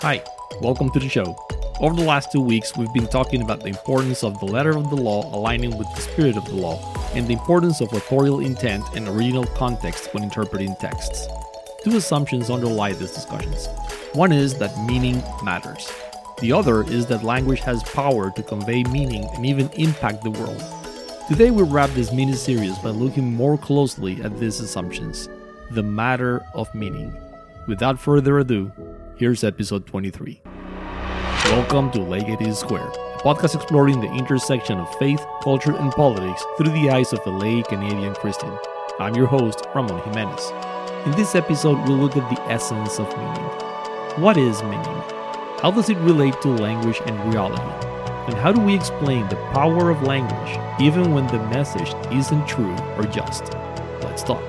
Hi, welcome to the show. Over the last 2 weeks, we've been talking about the importance of the letter of the law aligning with the spirit of the law, and the importance of authorial intent and original context when interpreting texts. Two assumptions underlie these discussions. One is that meaning matters. The other is that language has power to convey meaning and even impact the world. Today we wrap this mini-series by looking more closely at these assumptions, the matter of meaning. Without further ado, here's episode 23. Welcome to Legate is Square, a podcast exploring the intersection of faith, culture, and politics through the eyes of a lay Canadian Christian. I'm your host, Ramon Jimenez. In this episode, we'll look at the essence of meaning. What is meaning? How does it relate to language and reality? And how do we explain the power of language even when the message isn't true or just? Let's talk.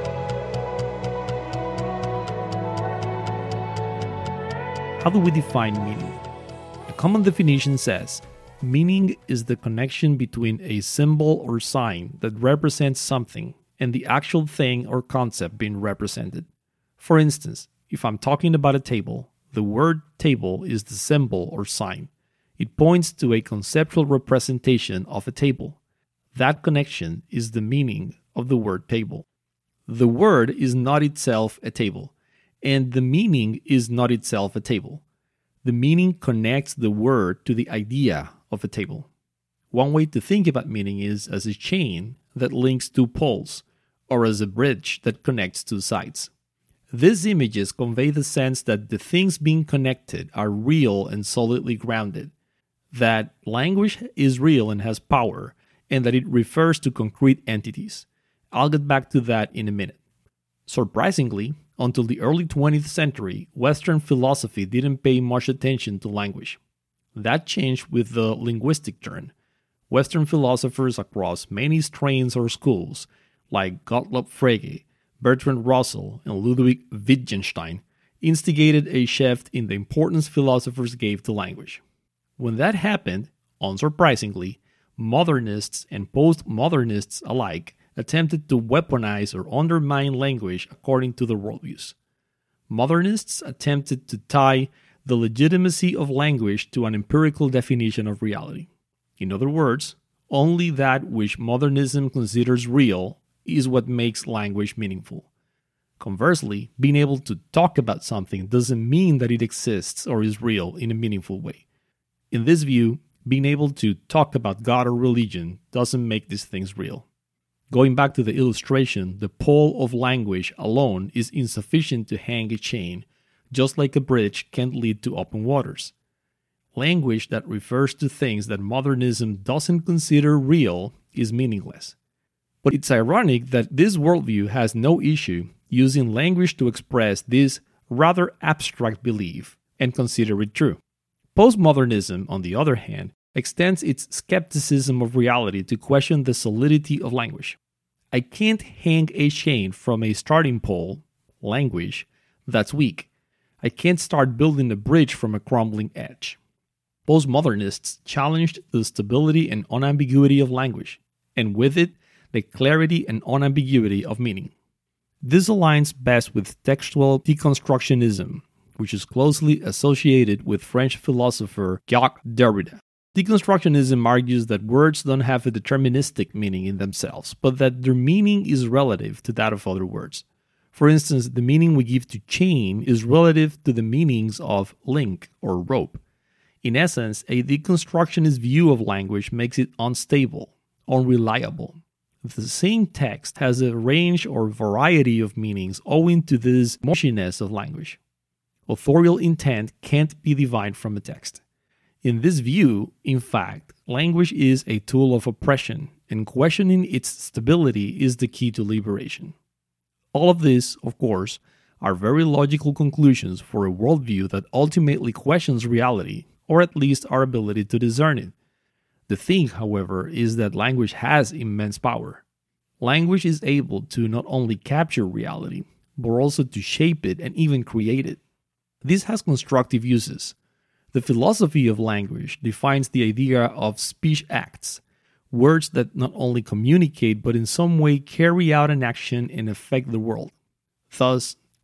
How do we define meaning? A common definition says, meaning is the connection between a symbol or sign that represents something and the actual thing or concept being represented. For instance, if I'm talking about a table, the word table is the symbol or sign. It points to a conceptual representation of a table. That connection is the meaning of the word table. The word is not itself a table, and the meaning is not itself a table. The meaning connects the word to the idea of a table. One way to think about meaning is as a chain that links two poles, or as a bridge that connects two sides. These images convey the sense that the things being connected are real and solidly grounded, that language is real and has power, and that it refers to concrete entities. I'll get back to that in a minute. Surprisingly, until the early 20th century, Western philosophy didn't pay much attention to language. That changed with the linguistic turn. Western philosophers across many strains or schools, like Gottlob Frege, Bertrand Russell, and Ludwig Wittgenstein, instigated a shift in the importance philosophers gave to language. When that happened, unsurprisingly, modernists and postmodernists alike attempted to weaponize or undermine language according to their worldviews. Modernists attempted to tie the legitimacy of language to an empirical definition of reality. In other words, only that which modernism considers real is what makes language meaningful. Conversely, being able to talk about something doesn't mean that it exists or is real in a meaningful way. In this view, being able to talk about God or religion doesn't make these things real. Going back to the illustration, the pole of language alone is insufficient to hang a chain, just like a bridge can't lead to open waters. Language that refers to things that modernism doesn't consider real is meaningless. But it's ironic that this worldview has no issue using language to express this rather abstract belief and consider it true. Postmodernism, on the other hand, extends its skepticism of reality to question the solidity of language. I can't hang a chain from a starting pole, language, that's weak. I can't start building a bridge from a crumbling edge. Postmodernists challenged the stability and unambiguity of language, and with it, the clarity and unambiguity of meaning. This aligns best with textual deconstructionism, which is closely associated with French philosopher Jacques Derrida. Deconstructionism argues that words don't have a deterministic meaning in themselves, but that their meaning is relative to that of other words. For instance, the meaning we give to chain is relative to the meanings of link or rope. In essence, a deconstructionist view of language makes it unstable, unreliable. The same text has a range or variety of meanings owing to this mushiness of language. Authorial intent can't be divined from a text. In this view, in fact, language is a tool of oppression, and questioning its stability is the key to liberation. All of this, of course, are very logical conclusions for a worldview that ultimately questions reality, or at least our ability to discern it. The thing, however, is that language has immense power. Language is able to not only capture reality, but also to shape it and even create it. This has constructive uses. The philosophy of language defines the idea of speech acts, words that not only communicate but in some way carry out an action and affect the world. Thus,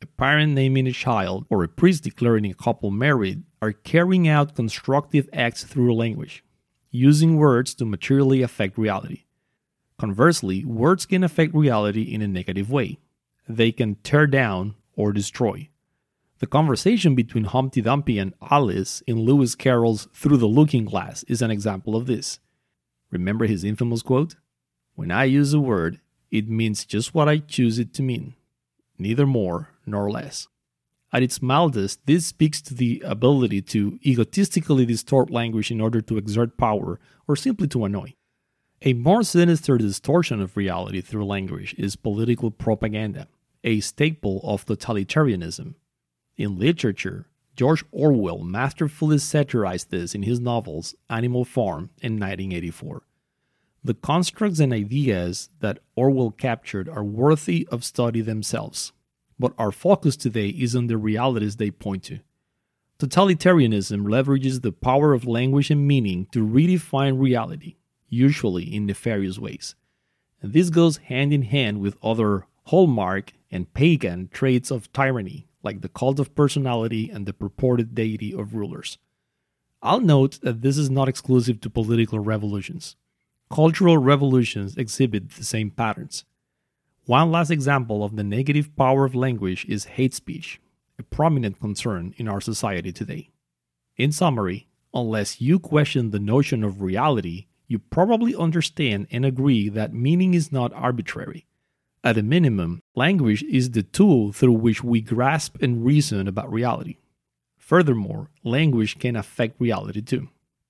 a parent naming a child, or a priest declaring a couple married are carrying out constructive acts through language, using words to materially affect reality. Conversely, words can affect reality in a negative way. They can tear down or destroy. The conversation between Humpty Dumpty and Alice in Lewis Carroll's Through the Looking Glass is an example of this. Remember his infamous quote? "When I use a word, it means just what I choose it to mean, neither more nor less." At its mildest, this speaks to the ability to egotistically distort language in order to exert power or simply to annoy. A more sinister distortion of reality through language is political propaganda, a staple of totalitarianism. In literature, George Orwell masterfully satirized this in his novels Animal Farm in 1984. The constructs and ideas that Orwell captured are worthy of study themselves, but our focus today is on the realities they point to. Totalitarianism leverages the power of language and meaning to redefine reality, usually in nefarious ways. And this goes hand in hand with other hallmark and pagan traits of tyranny, like the cult of personality and the purported deity of rulers. I'll note that this is not exclusive to political revolutions. Cultural revolutions exhibit the same patterns. One last example of the negative power of language is hate speech, a prominent concern in our society today. In summary, unless you question the notion of reality, you probably understand and agree that meaning is not arbitrary. At a minimum, language is the tool through which we grasp and reason about reality. Furthermore, language can affect reality too.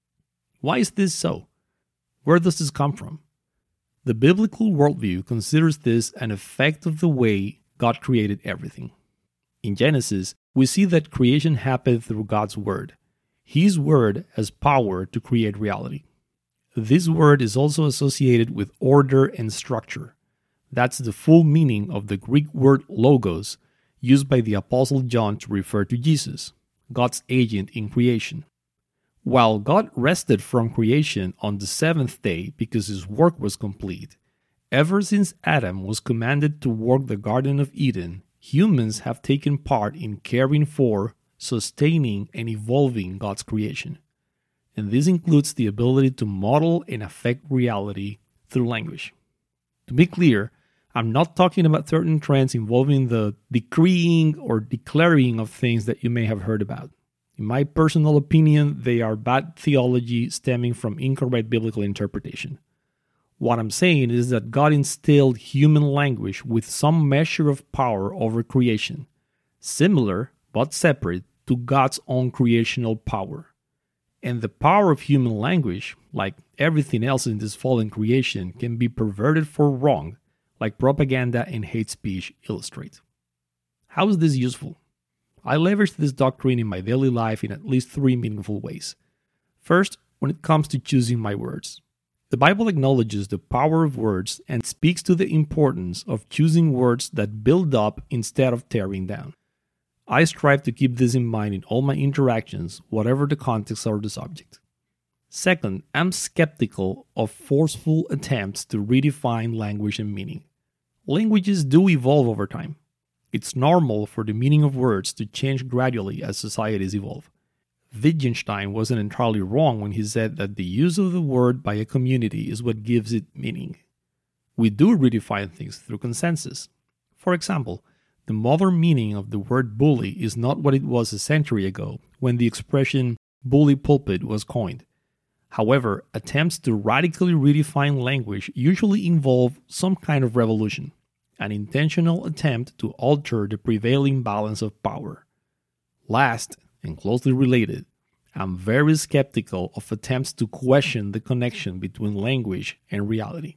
Why is this so? Where does this come from? The biblical worldview considers this an effect of the way God created everything. In Genesis, we see that creation happened through God's Word. His Word has power to create reality. This word is also associated with order and structure. That's the full meaning of the Greek word logos, used by the Apostle John to refer to Jesus, God's agent in creation. While God rested from creation on the seventh day because his work was complete, ever since Adam was commanded to work the Garden of Eden, humans have taken part in caring for, sustaining, and evolving God's creation. And this includes the ability to model and affect reality through language. To be clear, I'm not talking about certain trends involving the decreeing or declaring of things that you may have heard about. In my personal opinion, they are bad theology stemming from incorrect biblical interpretation. What I'm saying is that God instilled human language with some measure of power over creation, similar but separate to God's own creational power. And the power of human language, like everything else in this fallen creation, can be perverted for wrong, like propaganda and hate speech illustrate. How is this useful? I leverage this doctrine in my daily life in at least 3 meaningful ways. First, when it comes to choosing my words. The Bible acknowledges the power of words and speaks to the importance of choosing words that build up instead of tearing down. I strive to keep this in mind in all my interactions, whatever the context or the subject. Second, I'm skeptical of forceful attempts to redefine language and meaning. Languages do evolve over time. It's normal for the meaning of words to change gradually as societies evolve. Wittgenstein wasn't entirely wrong when he said that the use of the word by a community is what gives it meaning. We do redefine things through consensus. For example, the modern meaning of the word bully is not what it was a century ago when the expression bully pulpit was coined. However, attempts to radically redefine language usually involve some kind of revolution, an intentional attempt to alter the prevailing balance of power. Last, and closely related, I'm very skeptical of attempts to question the connection between language and reality.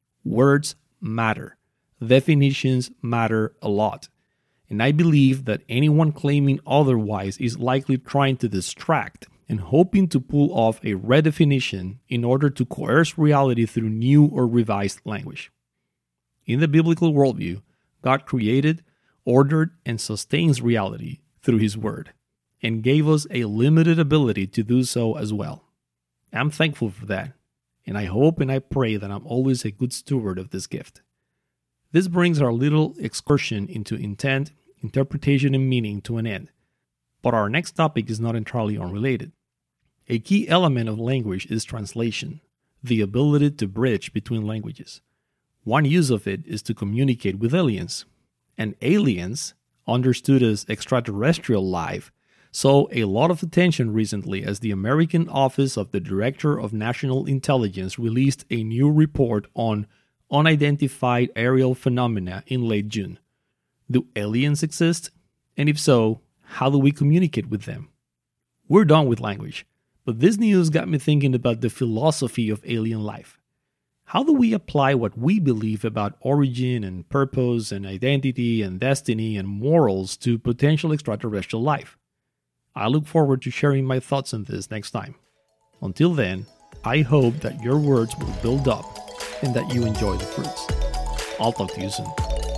Words matter. Definitions matter a lot. And I believe that anyone claiming otherwise is likely trying to distract and hoping to pull off a redefinition in order to coerce reality through new or revised language. In the biblical worldview, God created, ordered, and sustains reality through His Word, and gave us a limited ability to do so as well. I'm thankful for that, and I hope and I pray that I'm always a good steward of this gift. This brings our little excursion into intent interpretation and meaning to an end. But our next topic is not entirely unrelated. A key element of language is translation, the ability to bridge between languages. One use of it is to communicate with aliens. And aliens, understood as extraterrestrial life, saw a lot of attention recently as the American Office of the Director of National Intelligence released a new report on unidentified aerial phenomena in late June. Do aliens exist? And if so, how do we communicate with them? We're done with language, but this news got me thinking about the philosophy of alien life. How do we apply what we believe about origin and purpose and identity and destiny and morals to potential extraterrestrial life? I look forward to sharing my thoughts on this next time. Until then, I hope that your words will build up and that you enjoy the fruits. I'll talk to you soon.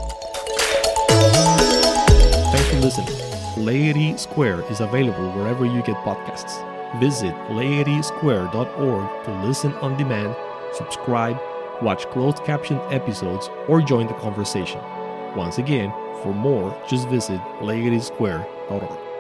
Thanks for listening. Laity Square is available wherever you get podcasts. Visit laitysquare.org to listen on demand, subscribe, watch closed captioned episodes, or join the conversation. Once again, for more, just visit laitysquare.org.